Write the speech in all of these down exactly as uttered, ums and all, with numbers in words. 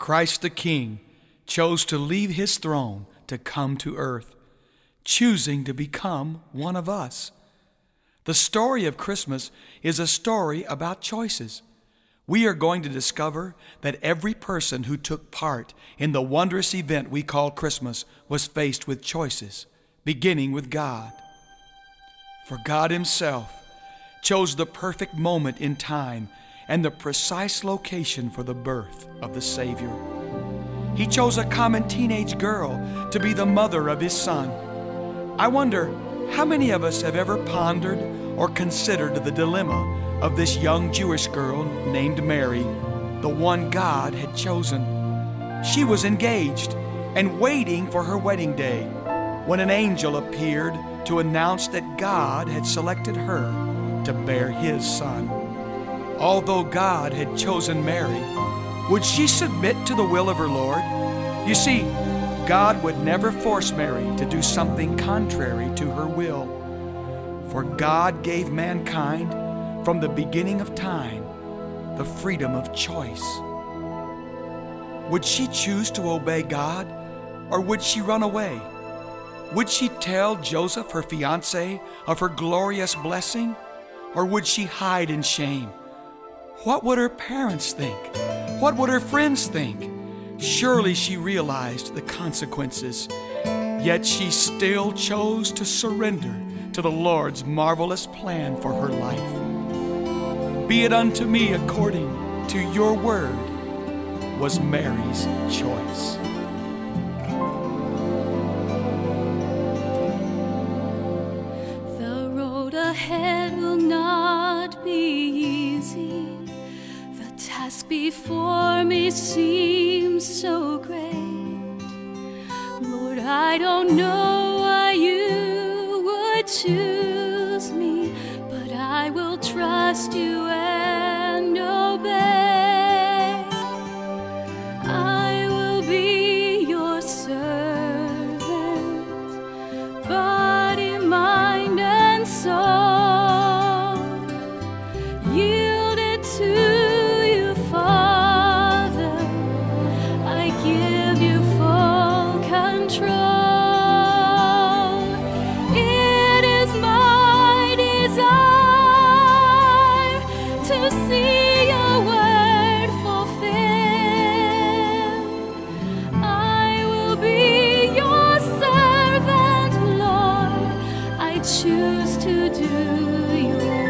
Christ the King chose to leave his throne to come to earth, choosing to become one of us. The story of Christmas is a story about choices. We are going to discover that every person who took part in the wondrous event we call Christmas was faced with choices, beginning with God. For God himself chose the perfect moment in time and the precise location for the birth of the Savior. He chose a common teenage girl to be the mother of his son. I wonder how many of us have ever pondered or considered the dilemma of this young Jewish girl named Mary, the one God had chosen. She was engaged and waiting for her wedding day when an angel appeared to announce that God had selected her to bear his son. Although God had chosen Mary, would she submit to the will of her Lord? You see, God would never force Mary to do something contrary to her will. For God gave mankind, from the beginning of time, the freedom of choice. Would she choose to obey God, or would she run away? Would she tell Joseph, her fiancé, of her glorious blessing, or would she hide in shame? What would her parents think? What would her friends think? Surely she realized the consequences, yet she still chose to surrender to the Lord's marvelous plan for her life. Be it unto me according to your word, was Mary's choice. The road ahead will not be easy. The task before me seems so great. Lord, I don't know why you would choose me, but I will trust you and obey. I will be your servant, body, mind, and soul. Yielded to you, Father, I give you full control. It is my desire to see your word fulfilled. I will be your servant, Lord. I choose to do your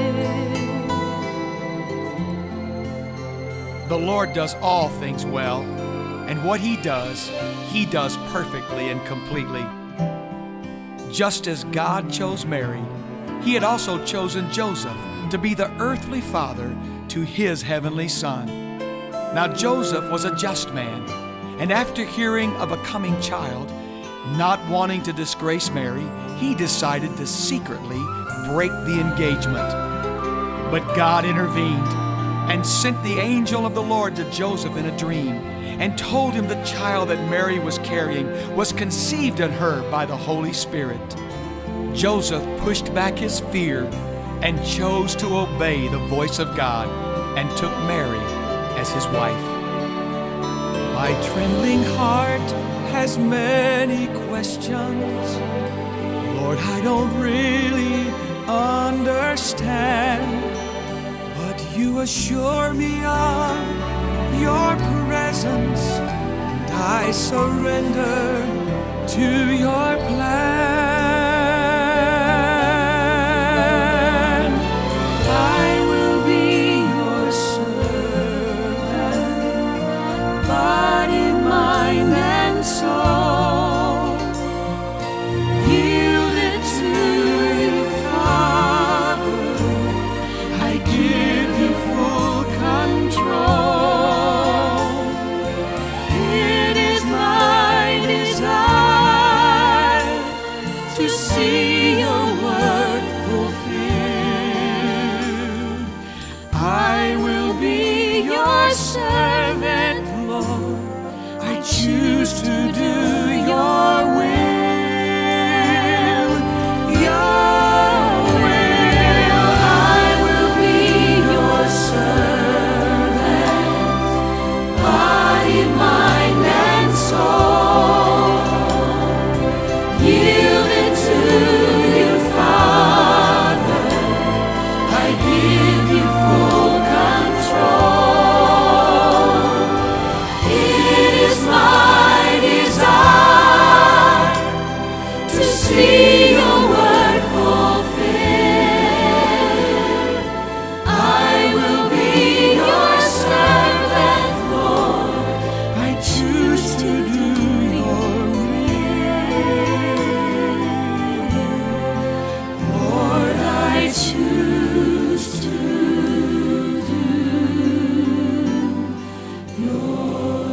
will. The Lord does all things well, and what he does, he does perfectly and completely. Just as God chose Mary, he had also chosen Joseph to be the earthly father to his heavenly son. Now Joseph was a just man, and after hearing of a coming child, not wanting to disgrace Mary, he decided to secretly break the engagement. But God intervened and sent the angel of the Lord to Joseph in a dream and told him the child that Mary was carrying was conceived in her by the Holy Spirit. Joseph pushed back his fear and chose to obey the voice of God and took Mary as his wife. My trembling heart has many questions. Lord, I don't really understand, but you assure me of your presence, and I surrender to your plan. I will be your servant, body, mind, and soul. Yielded to you, Father, I give you full control. It is my desire to see your word fulfilled. I will be your servant, Lord. I choose to do Lord.